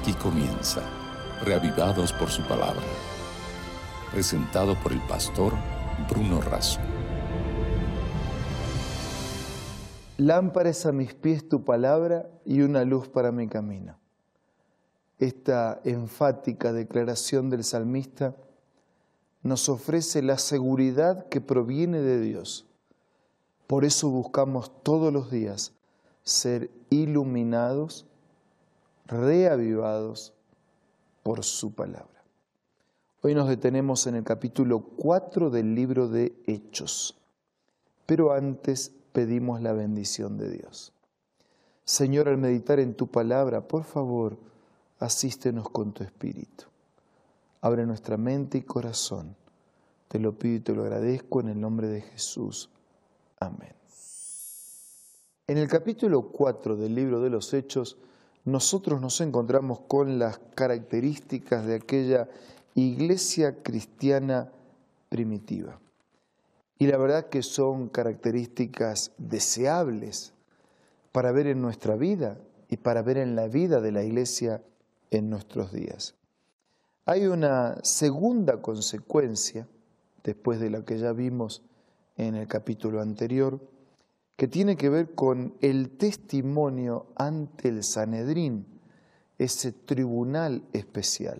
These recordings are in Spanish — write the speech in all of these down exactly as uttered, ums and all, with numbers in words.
Aquí comienza, Reavivados por su palabra, presentado por el pastor Bruno Razo. Lámpara es a mis pies tu palabra y una luz para mi camino. Esta enfática declaración del salmista nos ofrece la seguridad que proviene de Dios. Por eso buscamos todos los días ser iluminados, reavivados por su palabra. Hoy nos detenemos en el capítulo cuatro del libro de Hechos, pero antes pedimos la bendición de Dios. Señor, al meditar en tu palabra, por favor, asístenos con tu espíritu. Abre nuestra mente y corazón. Te lo pido y te lo agradezco en el nombre de Jesús. Amén. En el capítulo cuatro del libro de los Hechos, nosotros nos encontramos con las características de aquella iglesia cristiana primitiva. Y la verdad que son características deseables para ver en nuestra vida y para ver en la vida de la iglesia en nuestros días. Hay una segunda consecuencia, después de la que ya vimos en el capítulo anterior, que tiene que ver con el testimonio ante el Sanedrín, ese tribunal especial.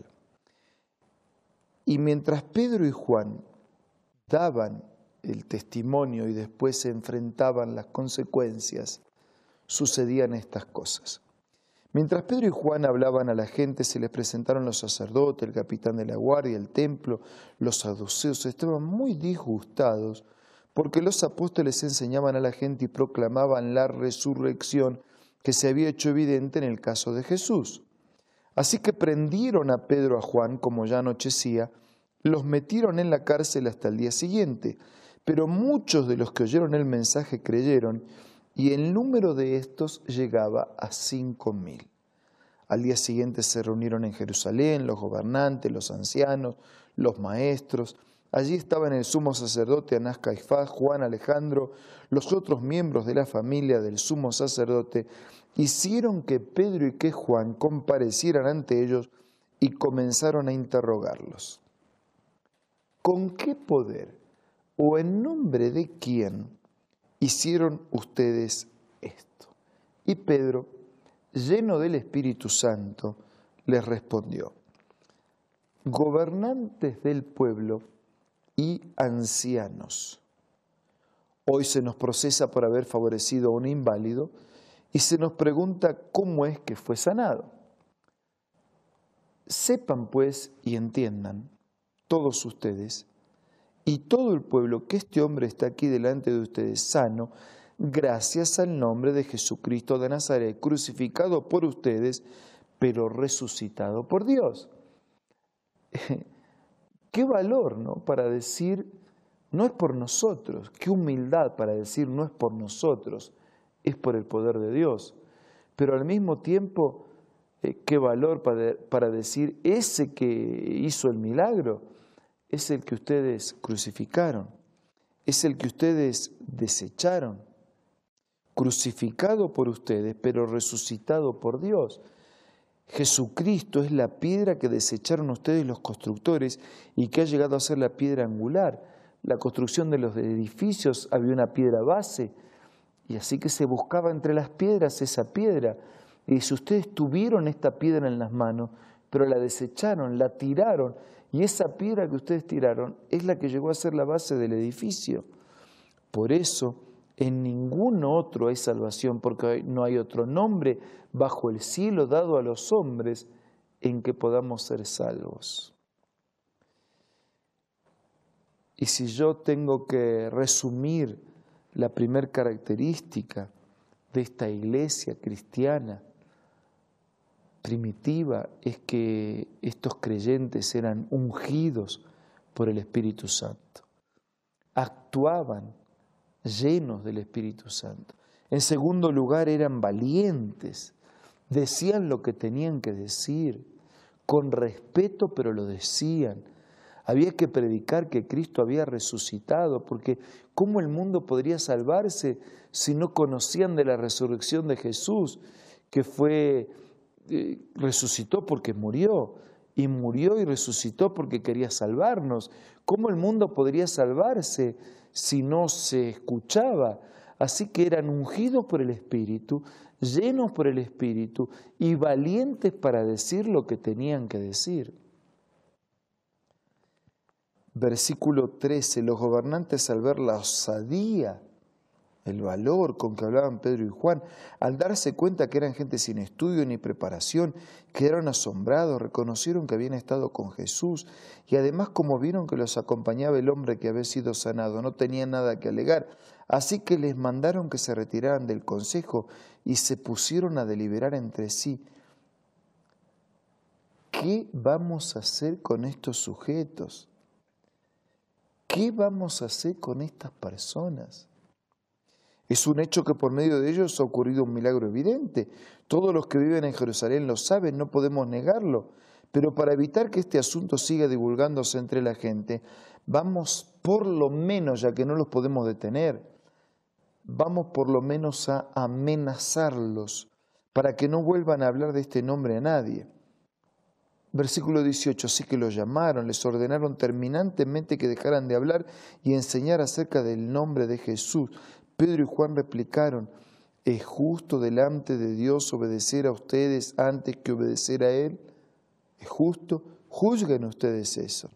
Y mientras Pedro y Juan daban el testimonio y después se enfrentaban las consecuencias, sucedían estas cosas. Mientras Pedro y Juan hablaban a la gente, se les presentaron los sacerdotes, el capitán de la guardia, el templo, los saduceos. Estaban muy disgustados porque los apóstoles enseñaban a la gente y proclamaban la resurrección que se había hecho evidente en el caso de Jesús. Así que prendieron a Pedro y a Juan, como ya anochecía, los metieron en la cárcel hasta el día siguiente. Pero muchos de los que oyeron el mensaje creyeron, y el número de estos llegaba a cinco mil. Al día siguiente se reunieron en Jerusalén los gobernantes, los ancianos, los maestros. Allí estaban el sumo sacerdote Anás, Caifás, Juan, Alejandro, los otros miembros de la familia del sumo sacerdote. Hicieron que Pedro y que Juan comparecieran ante ellos y comenzaron a interrogarlos. ¿Con qué poder o en nombre de quién hicieron ustedes esto? Y Pedro, lleno del Espíritu Santo, les respondió: gobernantes del pueblo y ancianos, hoy se nos procesa por haber favorecido a un inválido y se nos pregunta cómo es que fue sanado. Sepan pues y entiendan todos ustedes y todo el pueblo que este hombre está aquí delante de ustedes sano, gracias al nombre de Jesucristo de Nazaret, crucificado por ustedes, pero resucitado por Dios. Qué valor, ¿no? Para decir, no es por nosotros. Qué humildad para decir, no es por nosotros, es por el poder de Dios. Pero al mismo tiempo, eh, qué valor para, para decir, ese que hizo el milagro es el que ustedes crucificaron, es el que ustedes desecharon, crucificado por ustedes, pero resucitado por Dios. Jesucristo es la piedra que desecharon ustedes los constructores y que ha llegado a ser la piedra angular. La construcción de los edificios había una piedra base y así que se buscaba entre las piedras esa piedra. Y si ustedes tuvieron esta piedra en las manos, pero la desecharon, la tiraron, y esa piedra que ustedes tiraron es la que llegó a ser la base del edificio. Por eso, en ningún otro hay salvación, porque no hay otro nombre bajo el cielo dado a los hombres en que podamos ser salvos. Y si yo tengo que resumir la primera característica de esta iglesia cristiana primitiva, es que estos creyentes eran ungidos por el Espíritu Santo, actuaban llenos del Espíritu Santo. En segundo lugar, eran valientes, decían lo que tenían que decir, con respeto, pero lo decían. Había que predicar que Cristo había resucitado, porque ¿cómo el mundo podría salvarse si no conocían de la resurrección de Jesús, que fue eh, resucitó porque murió, y murió y resucitó porque quería salvarnos. ¿Cómo el mundo podría salvarse si no se escuchaba? Así que eran ungidos por el Espíritu, llenos por el Espíritu y valientes para decir lo que tenían que decir. Versículo trece, los gobernantes al ver la osadía, el valor con que hablaban Pedro y Juan, al darse cuenta que eran gente sin estudio ni preparación, quedaron asombrados, reconocieron que habían estado con Jesús y además como vieron que los acompañaba el hombre que había sido sanado, no tenían nada que alegar. Así que les mandaron que se retiraran del consejo y se pusieron a deliberar entre sí. ¿Qué vamos a hacer con estos sujetos? ¿Qué vamos a hacer con estas personas? Es un hecho que por medio de ellos ha ocurrido un milagro evidente. Todos los que viven en Jerusalén lo saben, no podemos negarlo. Pero para evitar que este asunto siga divulgándose entre la gente, vamos por lo menos, ya que no los podemos detener, vamos por lo menos a amenazarlos para que no vuelvan a hablar de este nombre a nadie. Versículo dieciocho, así que los llamaron, les ordenaron terminantemente que dejaran de hablar y enseñar acerca del nombre de Jesús. Pedro y Juan replicaron, ¿es justo delante de Dios obedecer a ustedes antes que obedecer a Él? ¿Es justo? Juzguen ustedes eso.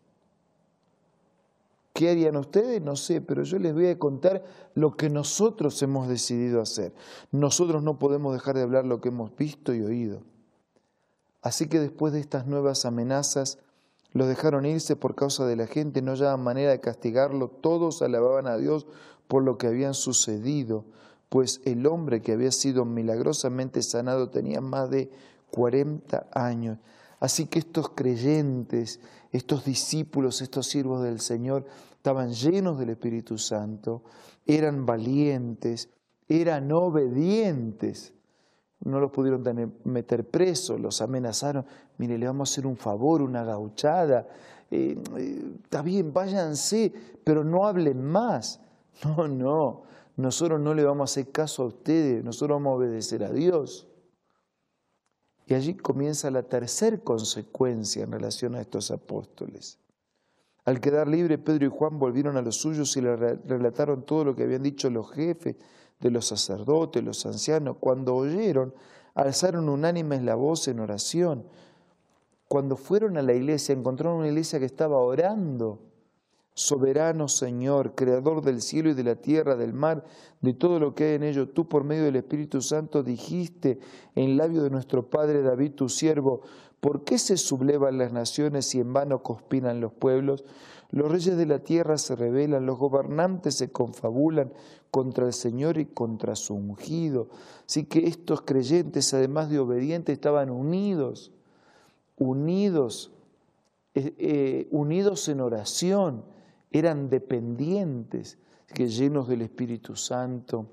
¿Qué harían ustedes? No sé, pero yo les voy a contar lo que nosotros hemos decidido hacer. Nosotros no podemos dejar de hablar lo que hemos visto y oído. Así que después de estas nuevas amenazas, los dejaron irse por causa de la gente, no hallaban manera de castigarlo. Todos alababan a Dios por lo que habían sucedido, pues el hombre que había sido milagrosamente sanado tenía más de cuarenta años. Así que estos creyentes, estos discípulos, estos siervos del Señor, estaban llenos del Espíritu Santo, eran valientes, eran obedientes. No los pudieron tener, meter presos, los amenazaron. Mire, le vamos a hacer un favor, una gauchada. Eh, eh, está bien, váyanse, pero no hablen más. No, no, nosotros no le vamos a hacer caso a ustedes, nosotros vamos a obedecer a Dios. Y allí comienza la tercera consecuencia en relación a estos apóstoles. Al quedar libre, Pedro y Juan volvieron a los suyos y le relataron todo lo que habían dicho los jefes de los sacerdotes, los ancianos. Cuando oyeron, alzaron unánimes la voz en oración. Cuando fueron a la iglesia, encontraron una iglesia que estaba orando. Soberano Señor, Creador del cielo y de la tierra, del mar, de todo lo que hay en ello, tú por medio del Espíritu Santo dijiste en labio de nuestro Padre David, tu siervo, ¿por qué se sublevan las naciones y en vano conspiran los pueblos? Los reyes de la tierra se rebelan, los gobernantes se confabulan contra el Señor y contra su ungido. Así que estos creyentes, además de obedientes, estaban unidos, unidos, eh, eh, unidos en oración, eran dependientes, que llenos del Espíritu Santo,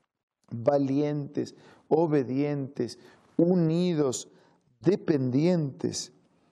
valientes, obedientes, unidos, dependientes.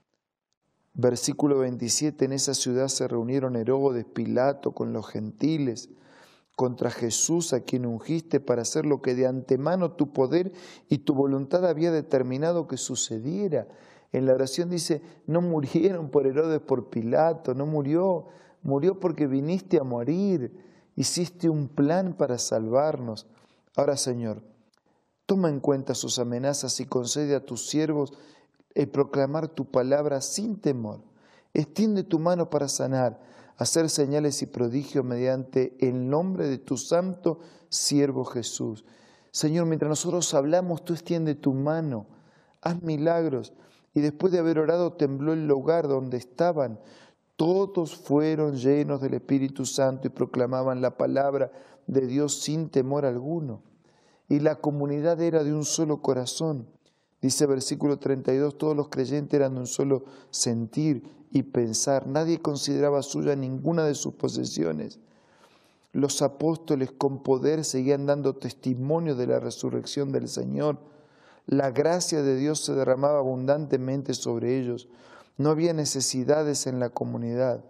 Versículo veintisiete, en esa ciudad se reunieron Herodes, Pilato con los gentiles contra Jesús a quien ungiste para hacer lo que de antemano tu poder y tu voluntad había determinado que sucediera. En la oración dice, no murieron por Herodes, por Pilato, no murió, murió porque viniste a morir, hiciste un plan para salvarnos. Ahora, Señor, toma en cuenta sus amenazas y concede a tus siervos el proclamar tu palabra sin temor. Extiende tu mano para sanar, hacer señales y prodigios mediante el nombre de tu santo siervo Jesús. Señor, mientras nosotros hablamos, tú extiende tu mano, haz milagros. Y después de haber orado, tembló el lugar donde estaban. Todos fueron llenos del Espíritu Santo y proclamaban la palabra de Dios sin temor alguno. Y la comunidad era de un solo corazón. Dice versículo treinta y dos, todos los creyentes eran de un solo sentir y pensar. Nadie consideraba suya ninguna de sus posesiones. Los apóstoles con poder seguían dando testimonio de la resurrección del Señor. La gracia de Dios se derramaba abundantemente sobre ellos. No había necesidades en la comunidad.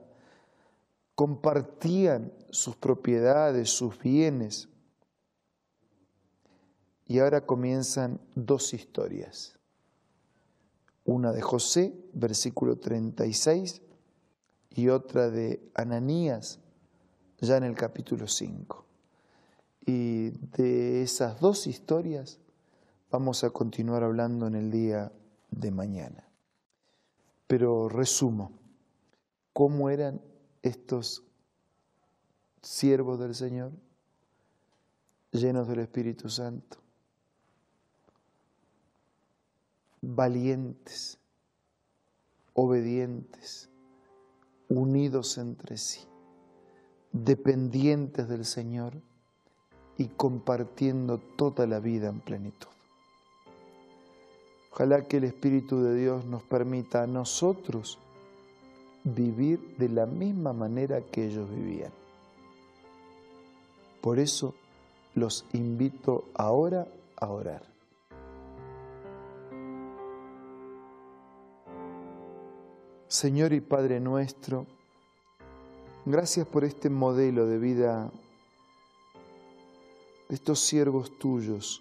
Compartían sus propiedades, sus bienes. Y ahora comienzan dos historias. Una de José, versículo treinta y seis, y otra de Ananías, ya en el capítulo cinco. Y de esas dos historias vamos a continuar hablando en el día de mañana. Pero resumo, ¿cómo eran estos siervos del Señor? Llenos del Espíritu Santo, valientes, obedientes, unidos entre sí, dependientes del Señor y compartiendo toda la vida en plenitud. Ojalá que el Espíritu de Dios nos permita a nosotros vivir de la misma manera que ellos vivían. Por eso los invito ahora a orar. Señor y Padre nuestro, gracias por este modelo de vida de estos siervos tuyos.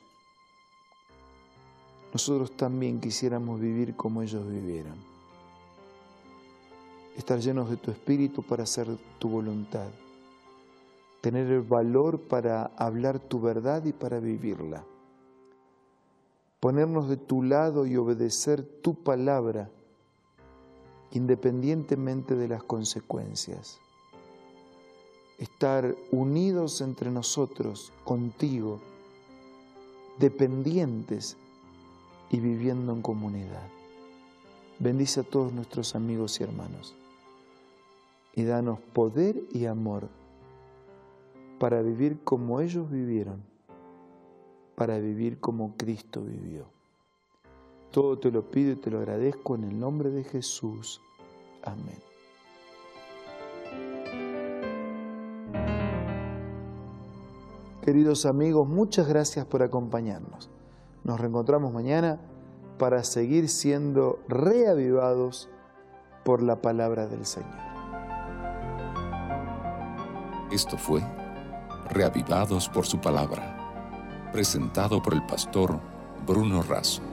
Nosotros también quisiéramos vivir como ellos vivieron. Estar llenos de tu Espíritu para hacer tu voluntad. Tener el valor para hablar tu verdad y para vivirla. Ponernos de tu lado y obedecer tu palabra, independientemente de las consecuencias. Estar unidos entre nosotros, contigo, dependientes y viviendo en comunidad. Bendice a todos nuestros amigos y hermanos y danos poder y amor para vivir como ellos vivieron, para vivir como Cristo vivió. Todo te lo pido y te lo agradezco en el nombre de Jesús. Amén. Queridos amigos, muchas gracias por acompañarnos. Nos reencontramos mañana para seguir siendo reavivados por la palabra del Señor. Esto fue Reavivados por su palabra, presentado por el pastor Bruno Razo.